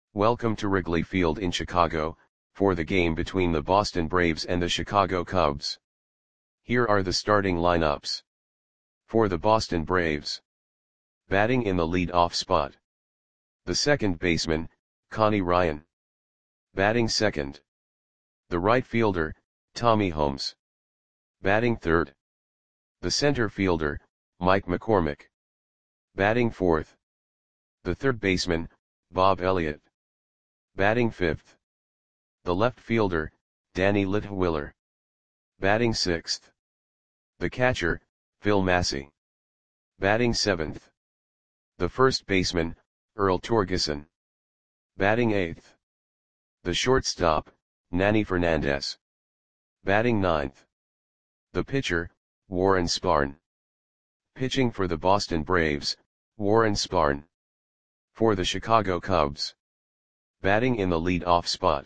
Welcome to Wrigley Field in Chicago, for the game between the Boston Braves and the Chicago Cubs. Here are the starting lineups. For the Boston Braves. Batting in the lead-off spot. The second baseman, Connie Ryan. Batting second. The right fielder, Tommy Holmes. Batting third. The center fielder, Mike McCormick. Batting fourth. The third baseman, Bob Elliott. Batting fifth. The left fielder, Danny Litwiler. Batting sixth. The catcher, Phil Massey. Batting seventh. The first baseman, Earl Torgeson. Batting eighth. The shortstop, Nanny Fernandez. Batting ninth. The pitcher, Warren Spahn. Pitching for the Boston Braves, Warren Spahn. For the Chicago Cubs. Batting in the lead-off spot.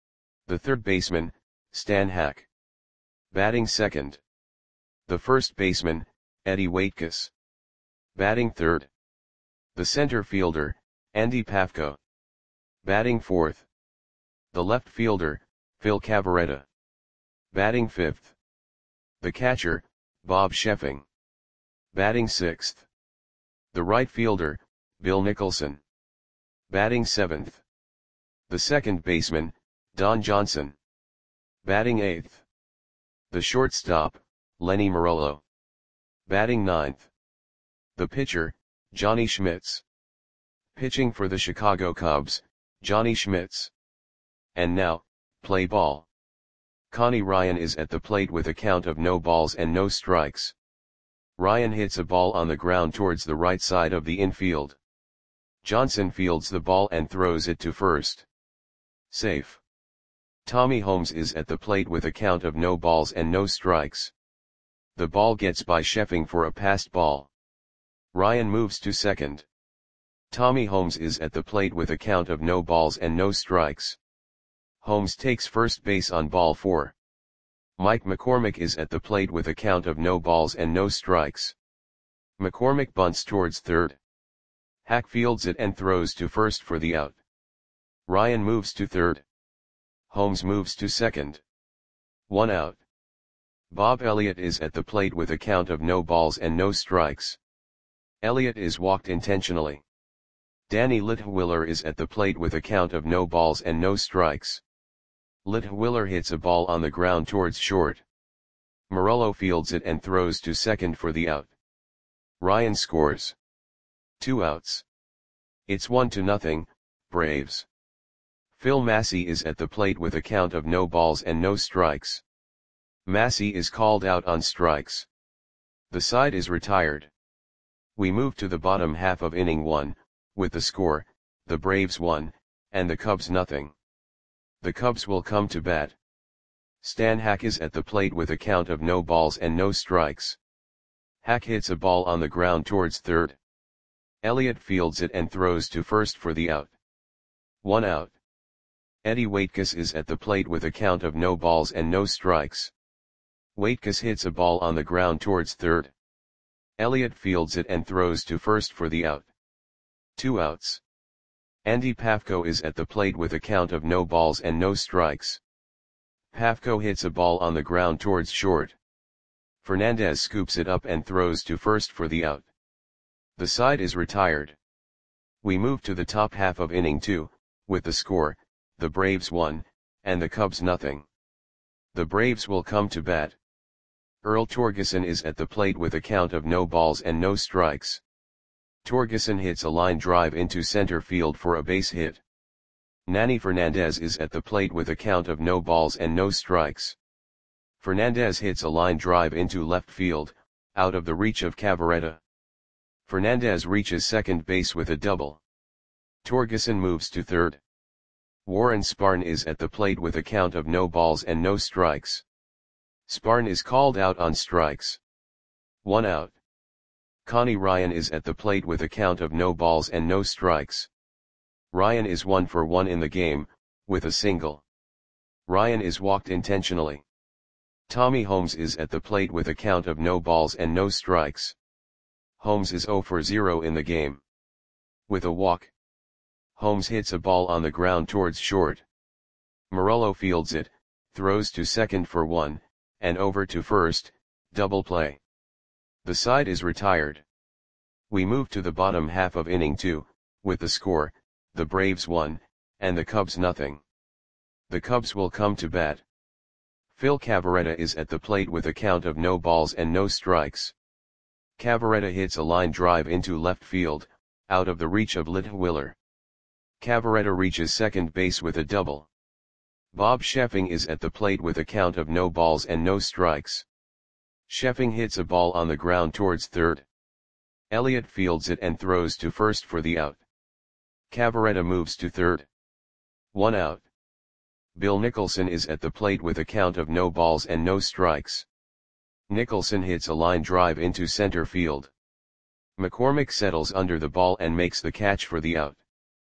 The third baseman, Stan Hack. Batting second. The first baseman, Eddie Waitkus. Batting third. The center fielder, Andy Pafko. Batting fourth. The left fielder, Phil Cavarretta. Batting fifth. The catcher, Bob Sheffing. Batting sixth. The right fielder, Bill Nicholson. Batting seventh. The second baseman, Don Johnson. Batting eighth. The shortstop, Lenny Marolo. Batting ninth. The pitcher, Johnny Schmitz. Pitching for the Chicago Cubs, Johnny Schmitz. And now, play ball. Connie Ryan is at the plate with a count of no balls and no strikes. Ryan hits a ball on the ground towards the right side of the infield. Johnson fields the ball and throws it to first. Safe. Tommy Holmes is at the plate with a count of no balls and no strikes. The ball gets by Sheffing for a passed ball. Ryan moves to second. Tommy Holmes is at the plate with a count of no balls and no strikes. Holmes takes first base on ball 4. Mike McCormick is at the plate with a count of no balls and no strikes. McCormick bunts towards third. Hack fields it and throws to first for the out. Ryan moves to third. Holmes moves to second. 1 out. Bob Elliott is at the plate with a count of no balls and no strikes. Elliott is walked intentionally. Danny Litwiler is at the plate with a count of no balls and no strikes. Litwiler hits a ball on the ground towards short. Marolo fields it and throws to second for the out. Ryan scores. 2 outs. It's 1-0, Braves. Phil Massey is at the plate with a count of no balls and no strikes. Massey is called out on strikes. The side is retired. We move to the bottom half of inning 1, with the score, the Braves 1, and the Cubs 0. The Cubs will come to bat. Stan Hack is at the plate with a count of no balls and no strikes. Hack hits a ball on the ground towards third. Elliott fields it and throws to first for the out. 1 out. Eddie Waitkus is at the plate with a count of no balls and no strikes. Waitkus hits a ball on the ground towards third. Elliott fields it and throws to first for the out. 2 outs. Andy Pafko is at the plate with a count of no balls and no strikes. Pafko hits a ball on the ground towards short. Fernandez scoops it up and throws to first for the out. The side is retired. We move to the top half of inning 2, with the score, the Braves 1, and the Cubs 0. The Braves will come to bat. Earl Torgeson is at the plate with a count of no balls and no strikes. Torgeson hits a line drive into center field for a base hit. Nanny Fernandez is at the plate with a count of no balls and no strikes. Fernandez hits a line drive into left field, out of the reach of Cavarretta. Fernandez reaches second base with a double. Torgeson moves to third. Warren Spahn is at the plate with a count of no balls and no strikes. Spahn is called out on strikes. 1 out. Connie Ryan is at the plate with a count of no balls and no strikes. Ryan is 1 for 1 in the game, with a single. Ryan is walked intentionally. Tommy Holmes is at the plate with a count of no balls and no strikes. Holmes is 0 for 0 in the game. With a walk. Holmes hits a ball on the ground towards short. Morello fields it, throws to second for 1, and over to first, double play. The side is retired. We move to the bottom half of inning 2, with the score, the Braves 1, and the Cubs nothing. The Cubs will come to bat. Phil Cavarretta is at the plate with a count of no balls and no strikes. Cavarretta hits a line drive into left field, out of the reach of Litwiler. Cavarretta reaches second base with a double. Bob Sheffing is at the plate with a count of no balls and no strikes. Sheffing hits a ball on the ground towards third. Elliott fields it and throws to first for the out. Cavarretta moves to third. 1 out. Bill Nicholson is at the plate with a count of no balls and no strikes. Nicholson hits a line drive into center field. McCormick settles under the ball and makes the catch for the out.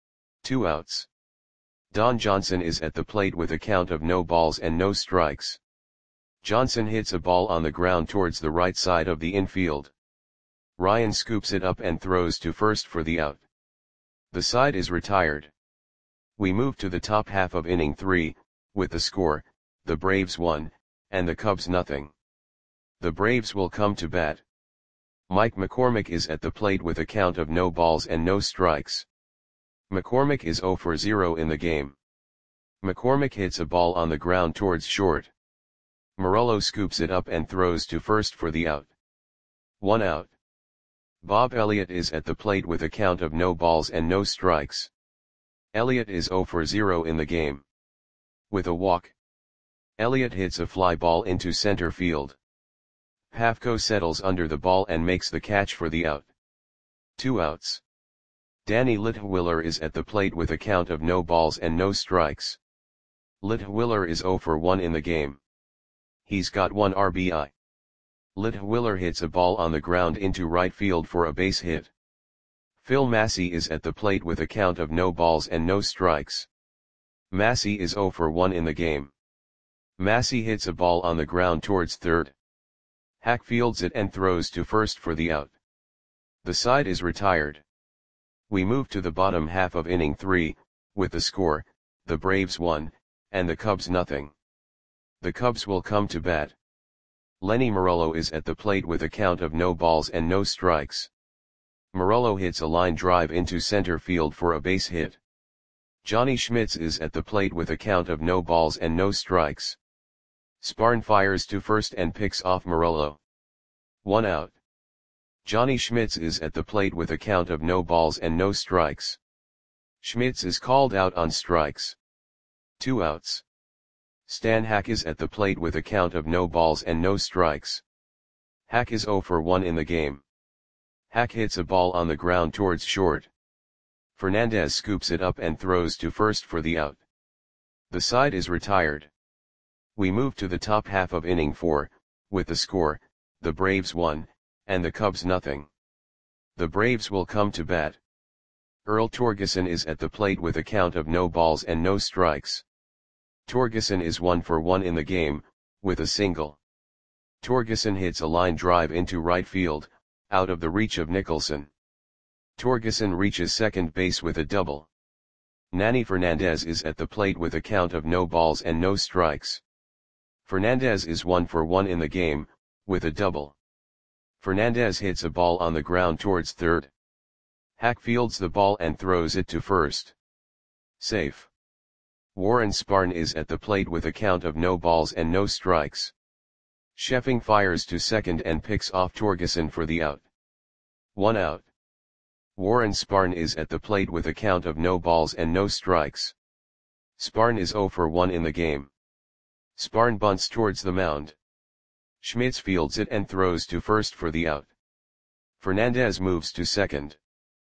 2 outs. Don Johnson is at the plate with a count of no balls and no strikes. Johnson hits a ball on the ground towards the right side of the infield. Ryan scoops it up and throws to first for the out. The side is retired. We move to the top half of inning 3, with the score, the Braves 1, and the Cubs nothing. The Braves will come to bat. Mike McCormick is at the plate with a count of no balls and no strikes. McCormick is 0 for 0 in the game. McCormick hits a ball on the ground towards short. Morello scoops it up and throws to first for the out. 1 out. Bob Elliott is at the plate with a count of no balls and no strikes. Elliott is 0 for 0 in the game. With a walk. Elliott hits a fly ball into center field. Pafko settles under the ball and makes the catch for the out. 2 outs. Danny Litwiler is at the plate with a count of no balls and no strikes. Litwiler is 0 for 1 in the game. He's got 1 RBI. Litwiler hits a ball on the ground into right field for a base hit. Phil Massey is at the plate with a count of no balls and no strikes. Massey is 0 for 1 in the game. Massey hits a ball on the ground towards third. Hack fields it and throws to first for the out. The side is retired. We move to the bottom half of inning 3, with the score, the Braves 1, and the Cubs nothing. The Cubs will come to bat. Lenny Morello is at the plate with a count of no balls and no strikes. Morello hits a line drive into center field for a base hit. Johnny Schmitz is at the plate with a count of no balls and no strikes. Sparn fires to first and picks off Morello. 1 out. Johnny Schmitz is at the plate with a count of no balls and no strikes. Schmitz is called out on strikes. 2 outs. Stan Hack is at the plate with a count of no balls and no strikes. Hack is 0 for 1 in the game. Hack hits a ball on the ground towards short. Fernandez scoops it up and throws to first for the out. The side is retired. We move to the top half of inning 4, with the score, the Braves 1, and the Cubs nothing. The Braves will come to bat. Earl Torgeson is at the plate with a count of no balls and no strikes. Torgeson is 1 for 1 in the game, with a single. Torgeson hits a line drive into right field, out of the reach of Nicholson. Torgeson reaches second base with a double. Nanny Fernandez is at the plate with a count of no balls and no strikes. Fernandez is 1 for 1 in the game, with a double. Fernandez hits a ball on the ground towards third. Hack fields the ball and throws it to first. Safe. Warren Sparn is at the plate with a count of no balls and no strikes. Sheffing fires to second and picks off Torgeson for the out. 1 out. Warren Sparn is at the plate with a count of no balls and no strikes. Sparn is 0 for 1 in the game. Sparn bunts towards the mound. Schmitz fields it and throws to first for the out. Fernandez moves to second.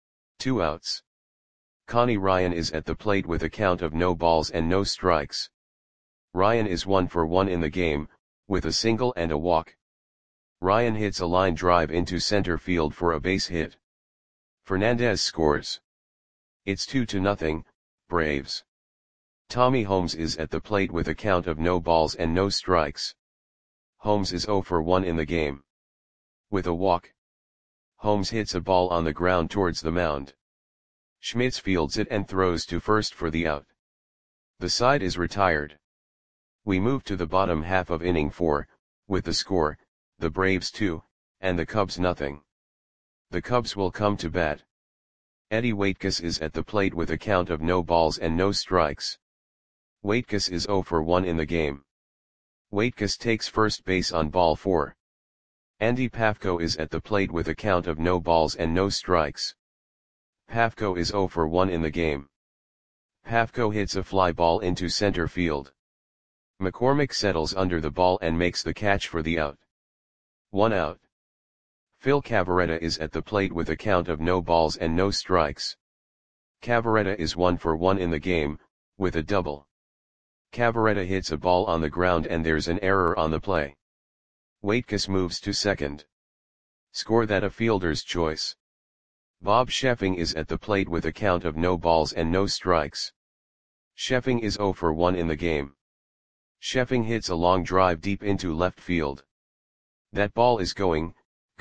2 outs. Connie Ryan is at the plate with a count of no balls and no strikes. Ryan is 1 for 1 in the game, with a single and a walk. Ryan hits a line drive into center field for a base hit. Fernandez scores. It's 2-0, Braves. Tommy Holmes is at the plate with a count of no balls and no strikes. Holmes is 0 for 1 in the game. With a walk. Holmes hits a ball on the ground towards the mound. Schmitz fields it and throws to first for the out. The side is retired. We move to the bottom half of inning 4, with the score, the Braves 2, and the Cubs nothing. The Cubs will come to bat. Eddie Waitkus is at the plate with a count of no balls and no strikes. Waitkus is 0 for 1 in the game. Waitkus takes first base on ball 4. Andy Pafko is at the plate with a count of no balls and no strikes. Pafko is 0 for 1 in the game. Pafko hits a fly ball into center field. McCormick settles under the ball and makes the catch for the out. 1 out. Phil Cavarretta is at the plate with a count of no balls and no strikes. Cavarretta is 1 for 1 in the game, with a double. Cavarretta hits a ball on the ground and there's an error on the play. Waitkus moves to second. Score that a fielder's choice. Bob Sheffing is at the plate with a count of no balls and no strikes. Sheffing is 0 for 1 in the game. Sheffing hits a long drive deep into left field. That ball is gone.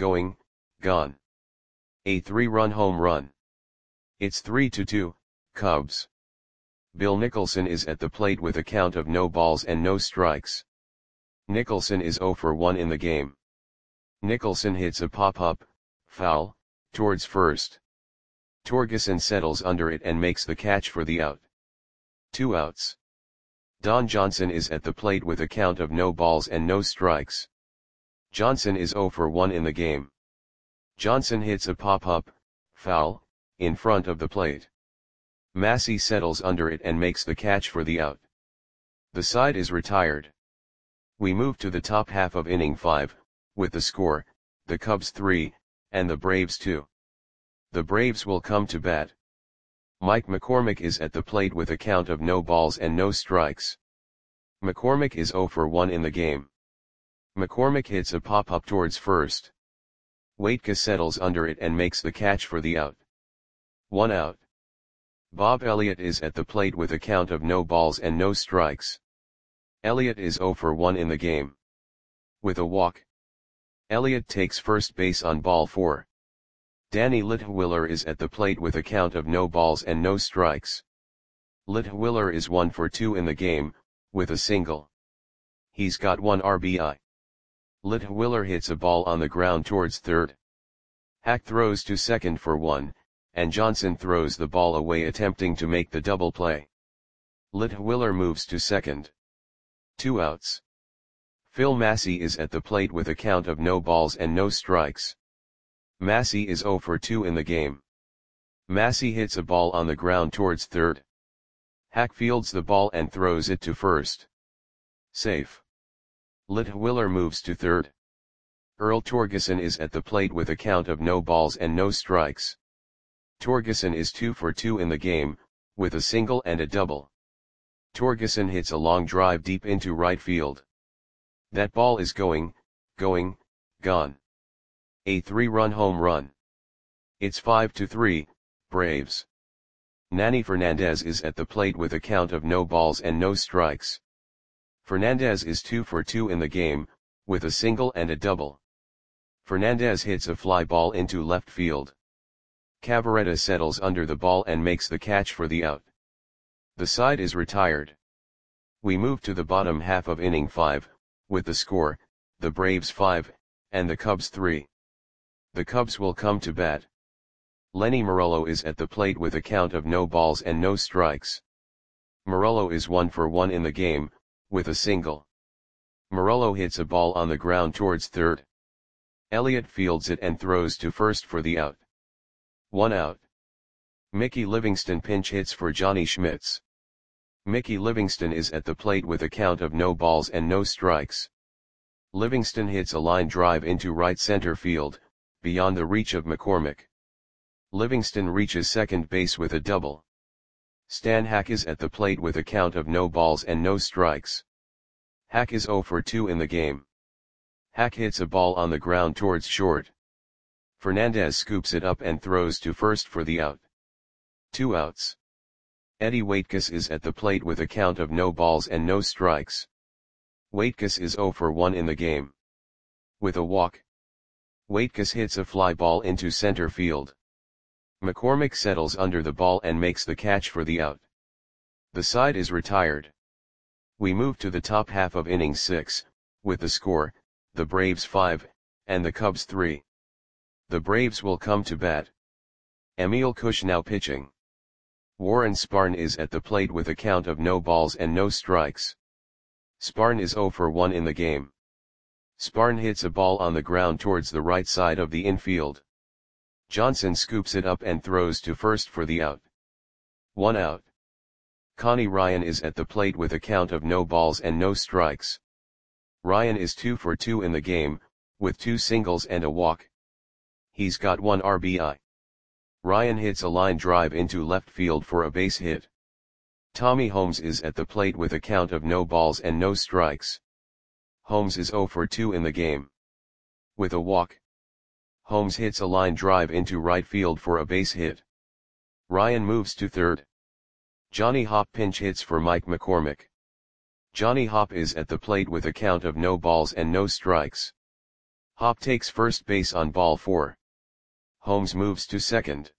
A 3-run home run. It's 3-2, Cubs. Bill Nicholson is at the plate with a count of no balls and no strikes. Nicholson is 0 for 1 in the game. Nicholson hits a pop-up, foul, towards first. Torgeson settles under it and makes the catch for the out. 2 outs. Don Johnson is at the plate with a count of no balls and no strikes. Johnson is 0 for 1 in the game. Johnson hits a pop-up, foul, in front of the plate. Massey settles under it and makes the catch for the out. The side is retired. We move to the top half of inning 5, with the score, the Cubs 3, and the Braves 2. The Braves will come to bat. Mike McCormick is at the plate with a count of no balls and no strikes. McCormick is 0 for 1 in the game. McCormick hits a pop-up towards first. Waitkus settles under it and makes the catch for the out. 1 out. Bob Elliott is at the plate with a count of no balls and no strikes. Elliott is 0 for 1 in the game. With a walk. Elliott takes first base on ball 4. Danny Litwiller is at the plate with a count of no balls and no strikes. Litwiller is 1 for 2 in the game, with a single. He's got 1 RBI. Litwiller hits a ball on the ground towards third. Hack throws to second for 1, and Johnson throws the ball away attempting to make the double play. Litwiller moves to second. 2 outs. Phil Massey is at the plate with a count of no balls and no strikes. Massey is 0 for 2 in the game. Massey hits a ball on the ground towards third. Hack fields the ball and throws it to first. Safe. Litwiller moves to third. Earl Torgeson is at the plate with a count of no balls and no strikes. Torgeson is 2 for 2 in the game, with a single and a double. Torgeson hits a long drive deep into right field. That ball is gone. A 3-run home run. It's 5-3, Braves. Nanny Fernandez is at the plate with a count of no balls and no strikes. Fernandez is 2 for 2 in the game, with a single and a double. Fernandez hits a fly ball into left field. Cavarretta settles under the ball and makes the catch for the out. The side is retired. We move to the bottom half of inning 5, with the score, the Braves 5, and the Cubs 3. The Cubs will come to bat. Lenny Morello is at the plate with a count of no balls and no strikes. Morello is 1 for 1 in the game, with a single. Morello hits a ball on the ground towards third. Elliott fields it and throws to first for the out. 1 out. Mickey Livingston pinch hits for Johnny Schmitz. Mickey Livingston is at the plate with a count of no balls and no strikes. Livingston hits a line drive into right center field, beyond the reach of McCormick. Livingston reaches second base with a double. Stan Hack is at the plate with a count of no balls and no strikes. Hack is 0 for 2 in the game. Hack hits a ball on the ground towards short. Fernandez scoops it up and throws to first for the out. 2 outs. Eddie Waitkus is at the plate with a count of no balls and no strikes. Waitkus is 0 for 1 in the game. With a walk. Waitkus hits a fly ball into center field. McCormick settles under the ball and makes the catch for the out. The side is retired. We move to the top half of inning 6, with the score, the Braves 5, and the Cubs 3. The Braves will come to bat. Emil Cush now pitching. Warren Spahn is at the plate with a count of no balls and no strikes. Spahn is 0 for 1 in the game. Spahn hits a ball on the ground towards the right side of the infield. Johnson scoops it up and throws to first for the out. 1 out. Connie Ryan is at the plate with a count of no balls and no strikes. Ryan is 2 for 2 in the game, with 2 singles and a walk. He's got 1 RBI. Ryan hits a line drive into left field for a base hit. Tommy Holmes is at the plate with a count of no balls and no strikes. Holmes is 0 for 2 in the game. With a walk. Holmes hits a line drive into right field for a base hit. Ryan moves to third. Johnny Hopp pinch hits for Mike McCormick. Johnny Hopp is at the plate with a count of no balls and no strikes. Hopp takes first base on ball 4. Holmes moves to second.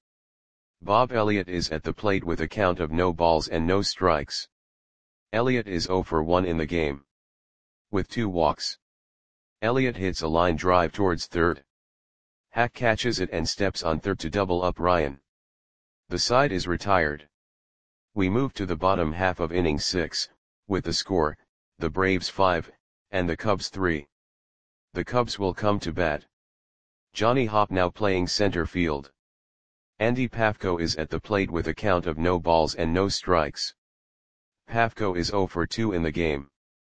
Bob Elliott is at the plate with a count of no balls and no strikes. Elliott is 0 for 1 in the game. With 2 walks. Elliott hits a line drive towards third. Hack catches it and steps on third to double up Ryan. The side is retired. We move to the bottom half of inning 6, with the score, the Braves 5, and the Cubs 3. The Cubs will come to bat. Johnny Hopp now playing center field. Andy Pafko is at the plate with a count of no balls and no strikes. Pafko is 0 for 2 in the game.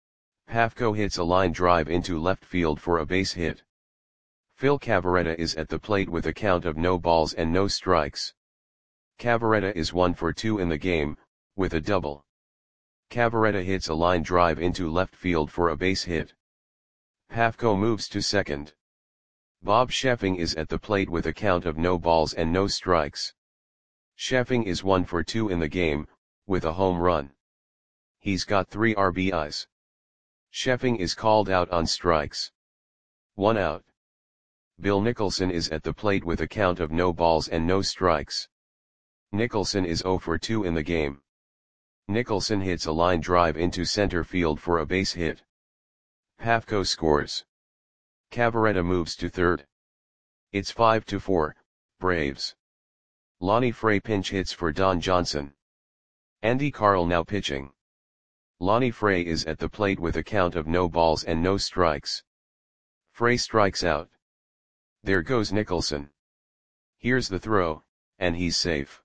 Pafko hits a line drive into left field for a base hit. Phil Cavarretta is at the plate with a count of no balls and no strikes. Cavarretta is 1 for 2 in the game, with a double. Cavarretta hits a line drive into left field for a base hit. Pafko moves to second. Bob Sheffing is at the plate with a count of no balls and no strikes. Sheffing is 1 for 2 in the game, with a home run. He's got 3 RBIs. Sheffing is called out on strikes. 1 out. Bill Nicholson is at the plate with a count of no balls and no strikes. Nicholson is 0 for 2 in the game. Nicholson hits a line drive into center field for a base hit. Pafko scores. Cavarretta moves to third. It's 5-4, Braves. Lonnie Frey pinch hits for Don Johnson. Andy Carl now pitching. Lonnie Frey is at the plate with a count of no balls and no strikes. Frey strikes out. There goes Nicholson. Here's the throw, and he's safe.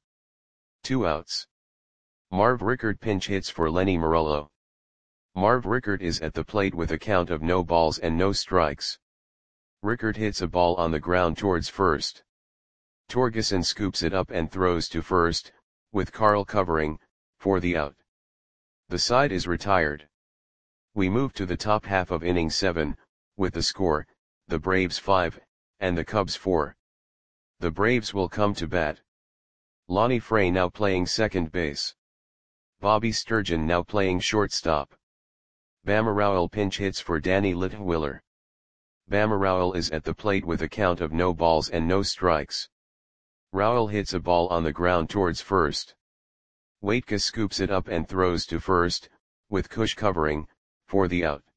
2 outs. Marv Rickard pinch hits for Lenny Morello. Marv Rickard is at the plate with a count of no balls and no strikes. Rickard hits a ball on the ground towards first. Torgeson scoops it up and throws to first, with Carl covering, for the out. The side is retired. We move to the top half of inning 7, with the score, the Braves 5, and the Cubs 4. The Braves will come to bat. Lonnie Frey now playing second base. Bobby Sturgeon now playing shortstop. Bama Rowell pinch hits for Danny Litwiller. Bama Rowell is at the plate with a count of no balls and no strikes. Rowell hits a ball on the ground towards first. Waitka scoops it up and throws to first, with Cush covering, for the out.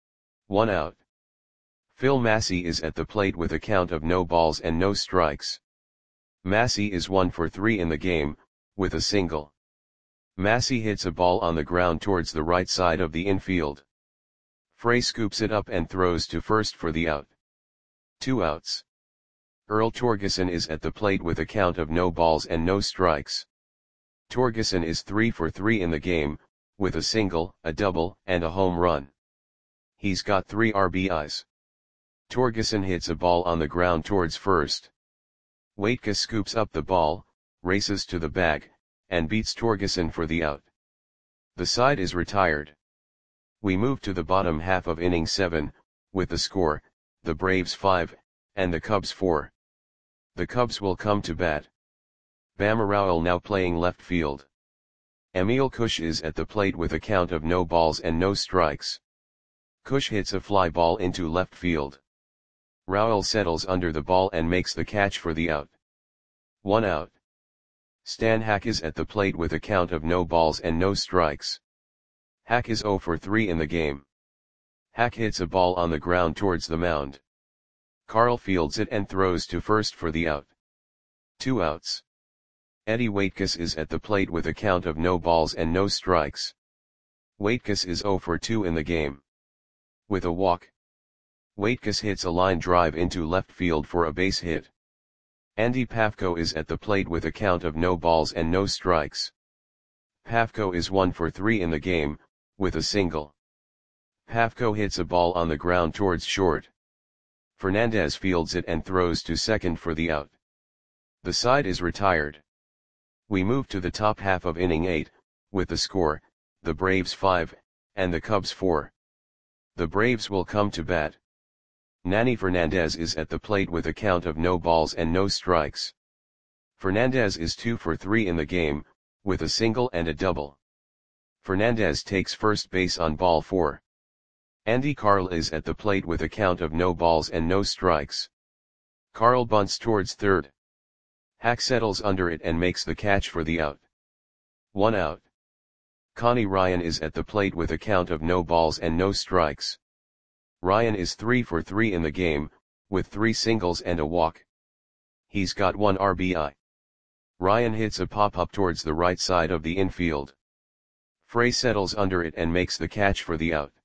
1 out. Phil Massey is at the plate with a count of no balls and no strikes. Massey is 1 for 3 in the game, with a single. Massey hits a ball on the ground towards the right side of the infield. Frey scoops it up and throws to first for the out. 2 outs. Earl Torgeson is at the plate with a count of no balls and no strikes. Torgeson is 3 for 3 in the game, with a single, a double, and a home run. He's got 3 RBIs. Torgeson hits a ball on the ground towards first. Waitka scoops up the ball, races to the bag, and beats Torgeson for the out. The side is retired. We move to the bottom half of inning 7, with the score, the Braves 5, and the Cubs 4. The Cubs will come to bat. Bama Rowell now playing left field. Emil Cush is at the plate with a count of no balls and no strikes. Cush hits a fly ball into left field. Rowell settles under the ball and makes the catch for the out. 1 out. Stan Hack is at the plate with a count of no balls and no strikes. Hack is 0 for 3 in the game. Hack hits a ball on the ground towards the mound. Carl fields it and throws to first for the out. 2 outs. Eddie Waitkus is at the plate with a count of no balls and no strikes. Waitkus is 0 for 2 in the game. With a walk, Waitkus hits a line drive into left field for a base hit. Andy Pafko is at the plate with a count of no balls and no strikes. Pafko is 1 for 3 in the game, with a single. Pafko hits a ball on the ground towards short. Fernandez fields it and throws to second for the out. The side is retired. We move to the top half of inning 8, with the score, the Braves 5, and the Cubs 4. The Braves will come to bat. Nanny Fernandez is at the plate with a count of no balls and no strikes. Fernandez is 2 for 3 in the game, with a single and a double. Fernandez takes first base on ball 4. Andy Carl is at the plate with a count of no balls and no strikes. Carl bunts towards third. Hack settles under it and makes the catch for the out. 1 out. Connie Ryan is at the plate with a count of no balls and no strikes. Ryan is 3 for 3 in the game, with 3 singles and a walk. He's got 1 RBI. Ryan hits a pop-up towards the right side of the infield. Frey settles under it and makes the catch for the out.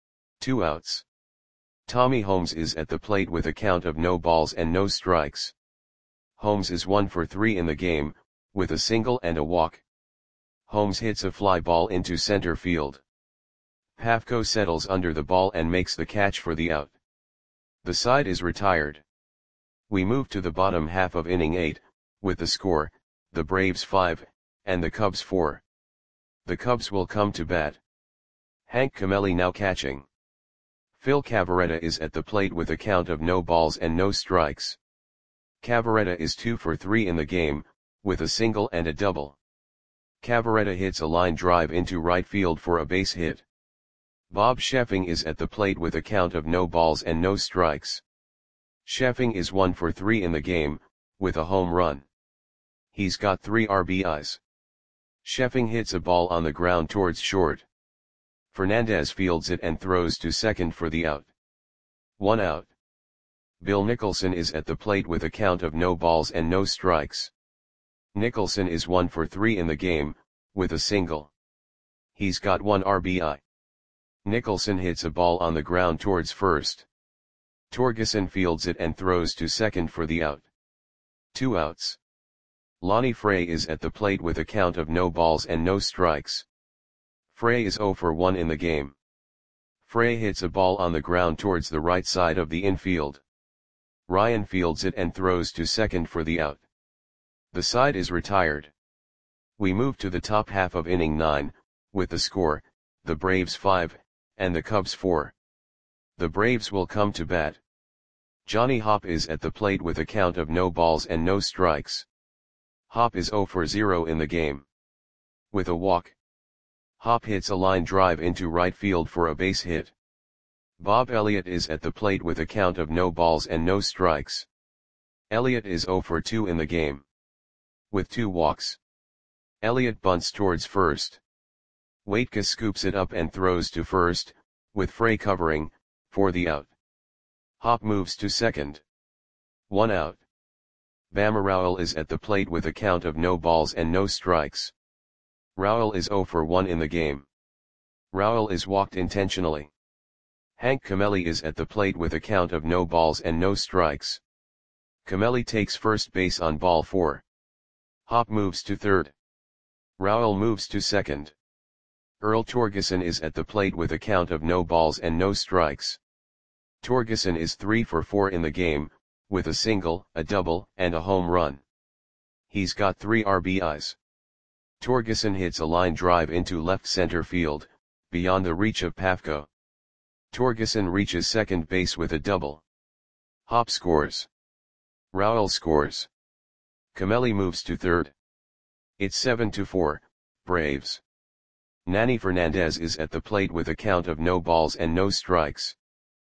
2 outs. Tommy Holmes is at the plate with a count of no balls and no strikes. Holmes is 1 for 3 in the game, with a single and a walk. Holmes hits a fly ball into center field. Pafko settles under the ball and makes the catch for the out. The side is retired. We move to the bottom half of inning 8, with the score, the Braves 5, and the Cubs 4. The Cubs will come to bat. Hank Camelli now catching. Phil Cavarretta is at the plate with a count of no balls and no strikes. Cavarretta is 2 for 3 in the game, with a single and a double. Cavarretta hits a line drive into right field for a base hit. Bob Sheffing is at the plate with a count of no balls and no strikes. Sheffing is 1 for 3 in the game, with a home run. He's got 3 RBIs. Sheffing hits a ball on the ground towards short. Fernandez fields it and throws to second for the out. 1 out. Bill Nicholson is at the plate with a count of no balls and no strikes. Nicholson is 1 for 3 in the game, with a single. He's got 1 RBI. Nicholson hits a ball on the ground towards first. Torgeson fields it and throws to second for the out. 2 outs. Lonnie Frey is at the plate with a count of no balls and no strikes. Frey is 0 for 1 in the game. Frey hits a ball on the ground towards the right side of the infield. Ryan fields it and throws to second for the out. The side is retired. We move to the top half of inning 9, with the score, the Braves 5, and the Cubs 4. The Braves will come to bat. Johnny Hopp is at the plate with a count of no balls and no strikes. Hopp is 0 for 0 in the game. With a walk, Hopp hits a line drive into right field for a base hit. Bob Elliott is at the plate with a count of no balls and no strikes. Elliott is 0 for 2 in the game. With 2 walks, Elliott bunts towards first. Waitkus scoops it up and throws to first, with Frey covering, for the out. Hopp moves to second. 1 out. Bama Rowell is at the plate with a count of no balls and no strikes. Rowell is 0 for 1 in the game. Rowell is walked intentionally. Hank Camelli is at the plate with a count of no balls and no strikes. Camelli takes first base on ball 4. Hopp moves to third. Rowell moves to second. Earl Torgeson is at the plate with a count of no balls and no strikes. Torgeson is 3 for 4 in the game, with a single, a double, and a home run. He's got 3 RBIs. Torgeson hits a line drive into left center field, beyond the reach of Pafko. Torgeson reaches second base with a double. Hopp scores. Rowell scores. Camelli moves to third. It's 7-4, Braves. Nanny Fernandez is at the plate with a count of no balls and no strikes.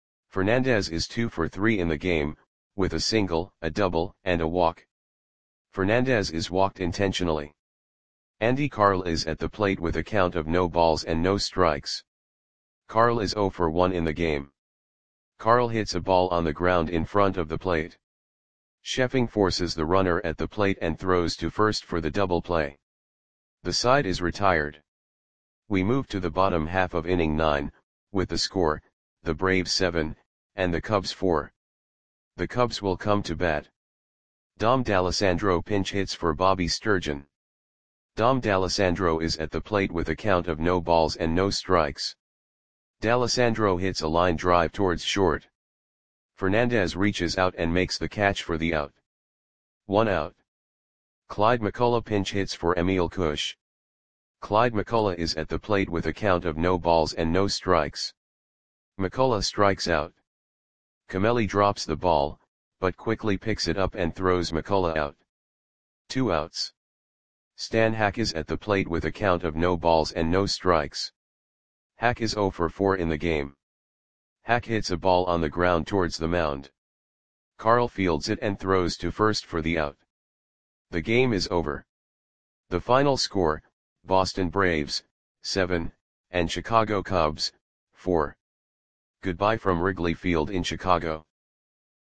Fernandez is 2 for 3 in the game, with a single, a double, and a walk. Fernandez is walked intentionally. Andy Carl is at the plate with a count of no balls and no strikes. Carl is 0 for 1 in the game. Carl hits a ball on the ground in front of the plate. Scheffing forces the runner at the plate and throws to first for the double play. The side is retired. We move to the bottom half of inning 9, with the score, the Braves 7, and the Cubs 4. The Cubs will come to bat. Dom D'Alessandro pinch hits for Bobby Sturgeon. Dom D'Alessandro is at the plate with a count of no balls and no strikes. D'Alessandro hits a line drive towards short. Fernandez reaches out and makes the catch for the out. 1 out. Clyde McCullough pinch hits for Emil Cush. Clyde McCullough is at the plate with a count of no balls and no strikes. McCullough strikes out. Camelli drops the ball, but quickly picks it up and throws McCullough out. 2 outs. Stan Hack is at the plate with a count of no balls and no strikes. Hack is 0 for 4 in the game. Hack hits a ball on the ground towards the mound. Carl fields it and throws to first for the out. The game is over. The final score, Boston Braves, 7, and Chicago Cubs, 4. Goodbye from Wrigley Field in Chicago.